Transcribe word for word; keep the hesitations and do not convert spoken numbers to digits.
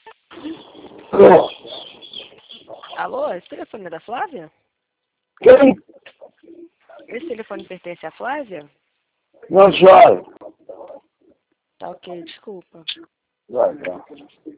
Alô? Alô, esse telefone é da Flávia? Quem? Esse telefone pertence à Flávia? Não sabe. Tá ok, desculpa. Vai, vai.